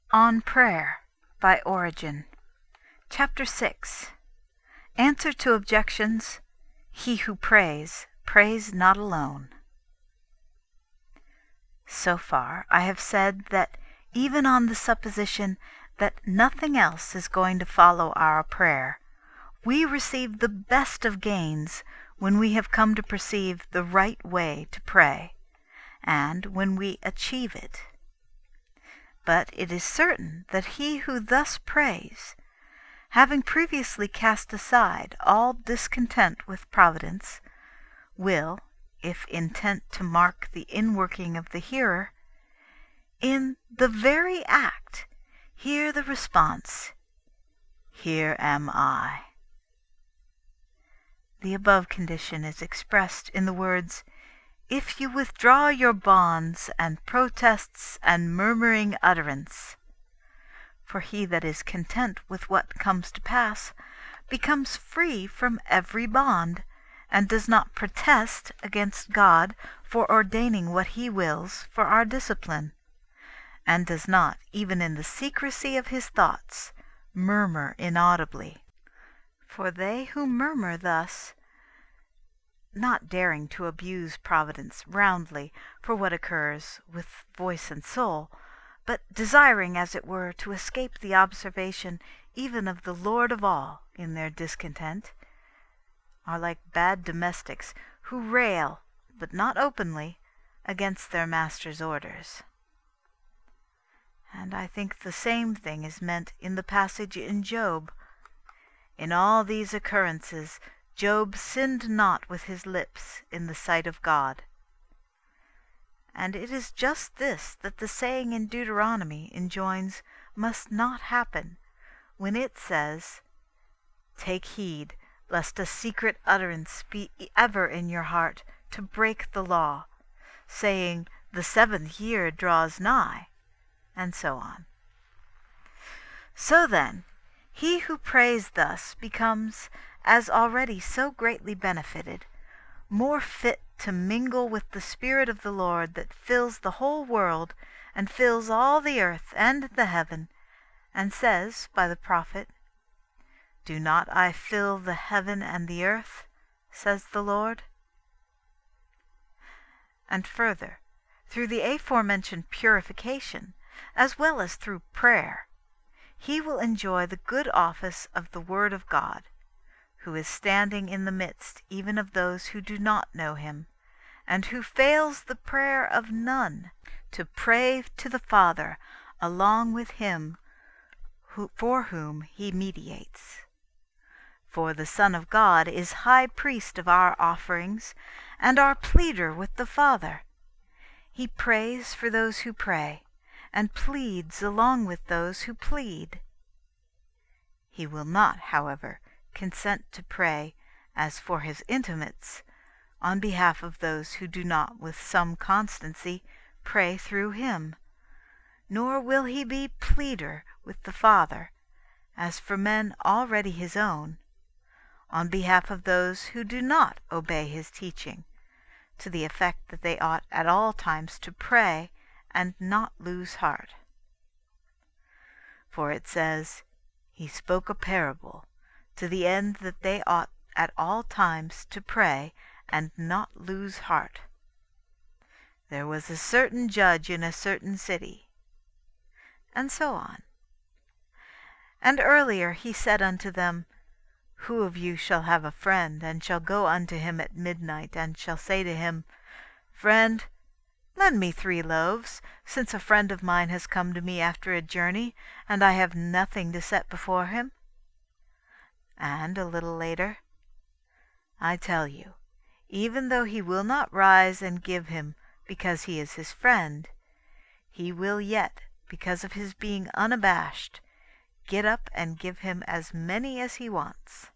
On Prayer by Origen. Chapter 6. Answer to Objections. He who prays, prays not alone. So far I have said that even on the supposition that nothing else is going to follow our prayer, we receive the best of gains when we have come to perceive the right way to pray, and when we achieve it. But it is certain that he who thus prays, having previously cast aside all discontent with Providence, will, if intent to mark the inworking of the hearer, in the very act hear the response, "Here am I." The above condition is expressed in the words, "If you withdraw your bonds and protests and murmuring utterance." For he that is content with what comes to pass becomes free from every bond, and does not protest against God for ordaining what he wills for our discipline, and does not, even in the secrecy of his thoughts, murmur inaudibly. For they who murmur thus, not daring to abuse Providence roundly for what occurs with voice and soul, but desiring, as it were, to escape the observation even of the Lord of all in their discontent, are like bad domestics who rail, but not openly, against their master's orders. And I think the same thing is meant in the passage in Job. In all these occurrences Job sinned not with his lips in the sight of God. And it is just this that the saying in Deuteronomy enjoins must not happen, when it says, "Take heed lest a secret utterance be ever in your heart to break the law, saying, the 7th year draws nigh," and so on. So then, he who prays thus becomes, as already so greatly benefited, more fit to mingle with the Spirit of the Lord that fills the whole world and fills all the earth and the heaven, and says by the prophet, "Do not I fill the heaven and the earth, says the Lord?" And further, through the aforementioned purification, as well as through prayer, he will enjoy the good office of the Word of God, who is standing in the midst even of those who do not know him, and who fails the prayer of none to pray to the Father along with him for whom he mediates. For the Son of God is high priest of our offerings, and our pleader with the Father. He prays for those who pray, and pleads along with those who plead. He will not, however, consent to pray, as for his intimates, on behalf of those who do not with some constancy pray through him, nor will he be pleader with the Father, as for men already his own, on behalf of those who do not obey his teaching, to the effect that they ought at all times to pray and not lose heart. For it says, "He spoke a parable, to the end that they ought at all times to pray and not lose heart. There was a certain judge in a certain city," and so on. And earlier he said unto them, "Who of you shall have a friend, and shall go unto him at midnight, and shall say to him, Friend, lend me 3 loaves, since a friend of mine has come to me after a journey, and I have nothing to set before him?" And a little later, "I tell you, even though he will not rise and give him because he is his friend, he will yet, because of his being unabashed, get up and give him as many as he wants."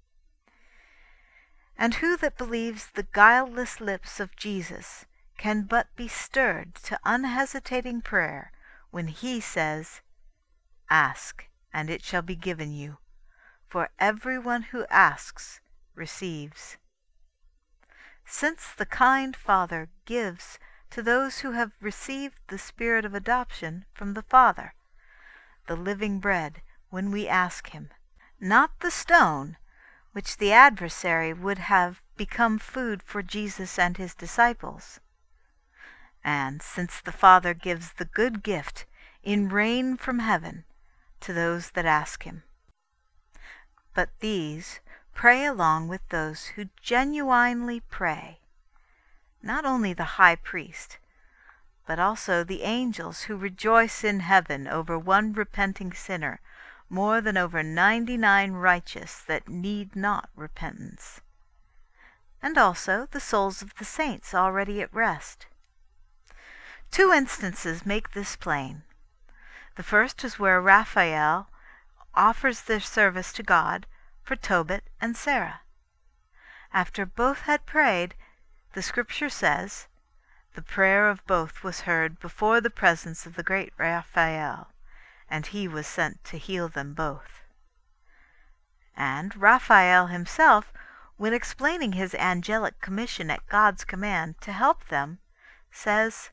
And who that believes the guileless lips of Jesus can but be stirred to unhesitating prayer when he says, "Ask, and it shall be given you, for everyone who asks receives"? Since the kind Father gives to those who have received the Spirit of adoption from the Father, the living bread, when we ask him, not the stone, which the adversary would have become food for Jesus and his disciples. And since the Father gives the good gift in rain from heaven to those that ask him. But these pray along with those who genuinely pray, not only the high priest, but also the angels who rejoice in heaven over one repenting sinner more than over 99 righteous that need not repentance, and also the souls of the saints already at rest. 2 instances make this plain. The first is where Raphael offers their service to God for Tobit and Sarah. After both had prayed, the Scripture says, "The prayer of both was heard before the presence of the great Raphael, and he was sent to heal them both." And Raphael himself, when explaining his angelic commission at God's command to help them, says,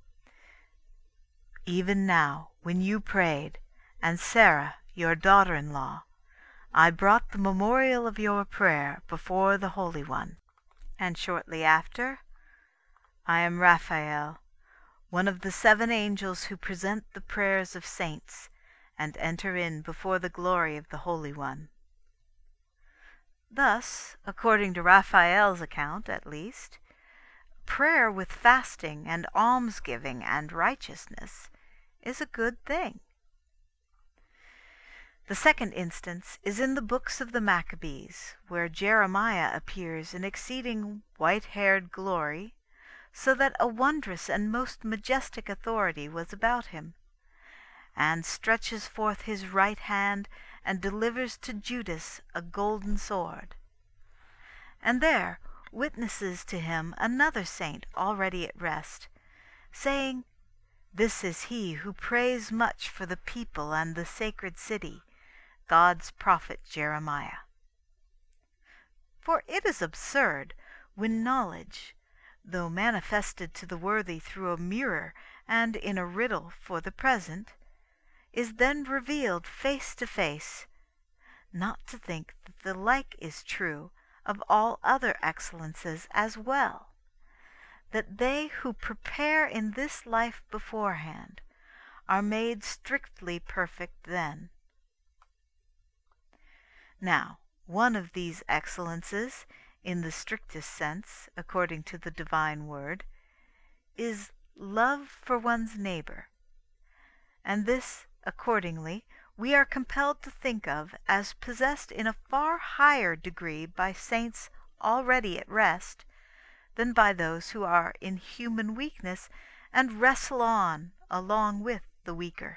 "Even now, when you prayed, and Sarah, your daughter-in-law, I brought the memorial of your prayer before the Holy One." And shortly after, "I am Raphael, one of the 7 angels who present the prayers of saints and enter in before the glory of the Holy One." Thus, according to Raphael's account at least, prayer with fasting and almsgiving and righteousness is a good thing. The second instance is in the books of the Maccabees, where Jeremiah appears in exceeding white-haired glory, so that a wondrous and most majestic authority was about him, and stretches forth his right hand and delivers to Judas a golden sword. And there witnesses to him another saint already at rest, saying, "This is he who prays much for the people and the sacred city, God's prophet Jeremiah." For it is absurd when knowledge, though manifested to the worthy through a mirror and in a riddle for the present, is then revealed face to face, not to think that the like is true of all other excellences as well, that they who prepare in this life beforehand are made strictly perfect then. Now, one of these excellences, in the strictest sense, according to the divine word, is love for one's neighbor, and this, accordingly, we are compelled to think of as possessed in a far higher degree by saints already at rest than by those who are in human weakness and wrestle on along with the weaker.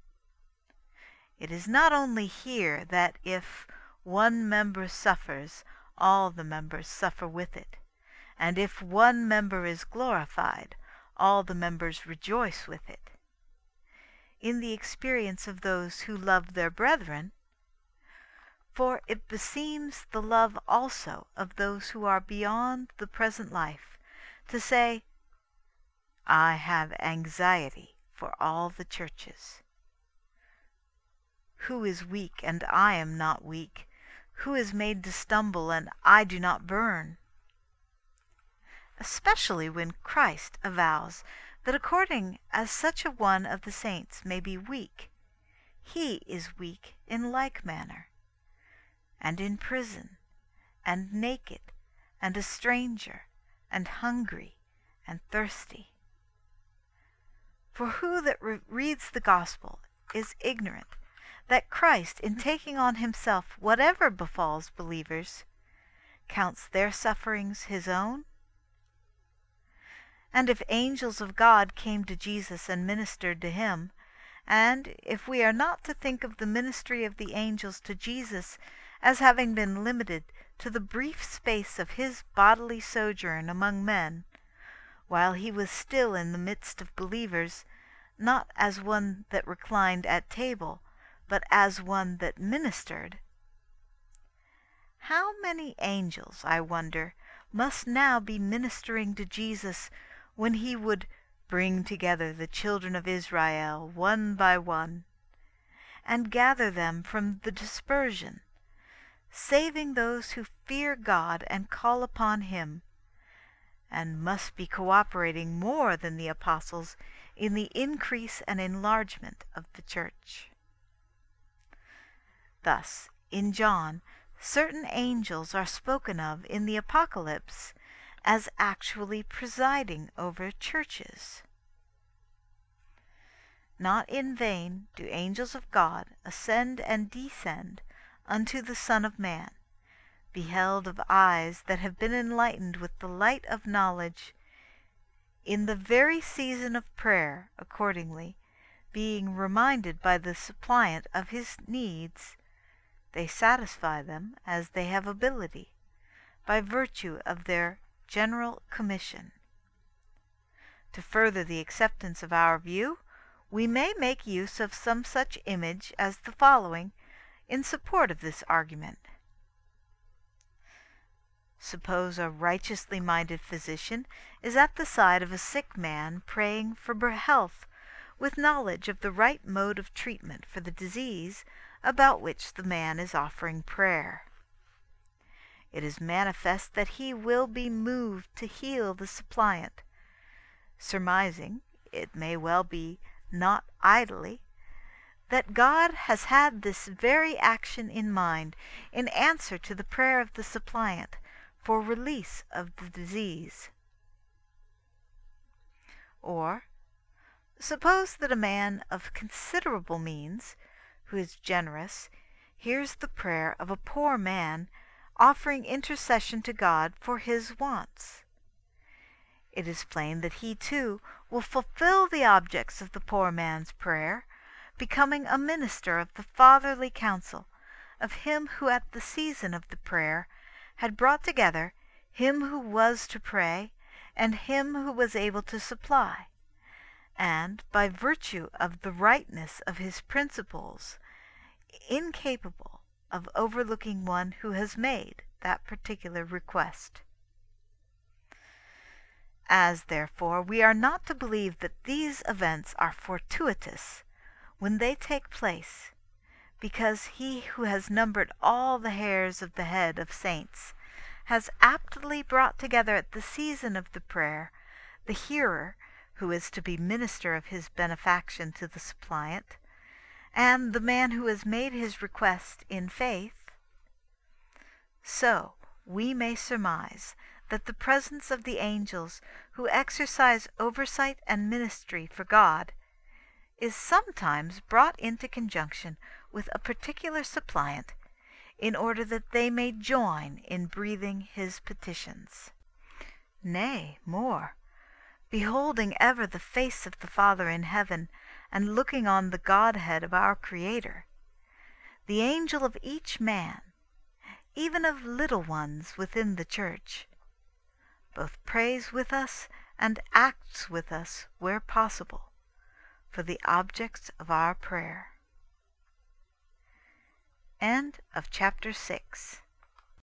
It is not only here that if one member suffers, all the members suffer with it, and if one member is glorified, all the members rejoice with it. In the experience of those who love their brethren, for it beseems the love also of those who are beyond the present life to say, "I have anxiety for all the churches." Who is weak and I am not weak? Who is made to stumble and I do not burn? Especially when Christ avows that according as such a one of the saints may be weak, he is weak in like manner, and in prison, and naked, and a stranger, and hungry, and thirsty. For who that reads the gospel is ignorant that Christ, in taking on himself whatever befalls believers, counts their sufferings his own? And if angels of God came to Jesus and ministered to him, and if we are not to think of the ministry of the angels to Jesus as having been limited to the brief space of his bodily sojourn among men, while he was still in the midst of believers, not as one that reclined at table, but as one that ministered, how many angels, I wonder, must now be ministering to Jesus when he would bring together the children of Israel one by one, and gather them from the dispersion, saving those who fear God and call upon Him, and must be cooperating more than the apostles in the increase and enlargement of the church. Thus, in John, certain angels are spoken of in the Apocalypse as actually presiding over churches. Not in vain do angels of God ascend and descend unto the Son of Man, beheld of eyes that have been enlightened with the light of knowledge, in the very season of prayer, accordingly, being reminded by the suppliant of his needs, they satisfy them as they have ability, by virtue of their general commission. To further the acceptance of our view, we may make use of some such image as the following in support of this argument. Suppose a righteously minded physician is at the side of a sick man praying for health, with knowledge of the right mode of treatment for the disease about which the man is offering prayer. It is manifest that he will be moved to heal the suppliant, surmising, it may well be not idly, that God has had this very action in mind in answer to the prayer of the suppliant for release of the disease. Or, suppose that a man of considerable means, who is generous, hears the prayer of a poor man offering intercession to God for his wants. It is plain that he too will fulfill the objects of the poor man's prayer, becoming a minister of the fatherly counsel of Him who at the season of the prayer had brought together him who was to pray and him who was able to supply, and by virtue of the rightness of his principles incapable of overlooking one who has made that particular request. As, therefore, we are not to believe that these events are fortuitous when they take place, because He who has numbered all the hairs of the head of saints has aptly brought together at the season of the prayer the hearer who is to be minister of His benefaction to the suppliant, and the man who has made his request in faith, so we may surmise that the presence of the angels who exercise oversight and ministry for God is sometimes brought into conjunction with a particular suppliant, in order that they may join in breathing his petitions. Nay, more, beholding ever the face of the Father in heaven, and looking on the Godhead of our Creator, the angel of each man, even of little ones within the church, both prays with us and acts with us where possible, for the objects of our prayer. End of chapter 6.